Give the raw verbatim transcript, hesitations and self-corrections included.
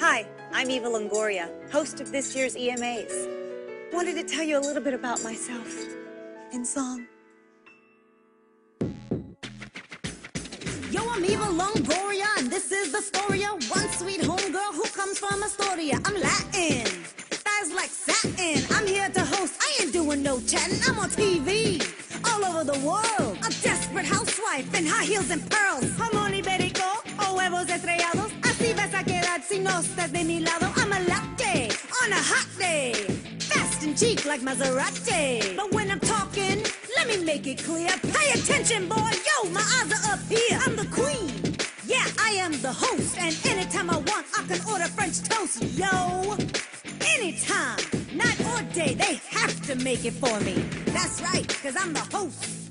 Hi, I'm Eva Longoria, host of this year's E M As. Wanted to tell you a little bit about myself in song. Yo, I'm Eva Longoria, and this is the story of one sweet homegirl who comes from Astoria. I'm Latin, thighs like satin. I'm here to host, I ain't doing no chatting. I'm on T V, all over the world. A desperate housewife in high heels and pearls. Jamón ibérico o huevos estrellados. Así vas a quedar si no estás de mi lado. I'm a latte on a hot day, fast and cheap like Maserati. But when I'm talking, let me make it clear. Pay attention, boy. Yo, my eyes are up here. I'm the queen. Yeah, I am the host. And anytime I want, I can order French toast. Yo, anytime, night or day, they have to make it for me. That's right, because I'm the host.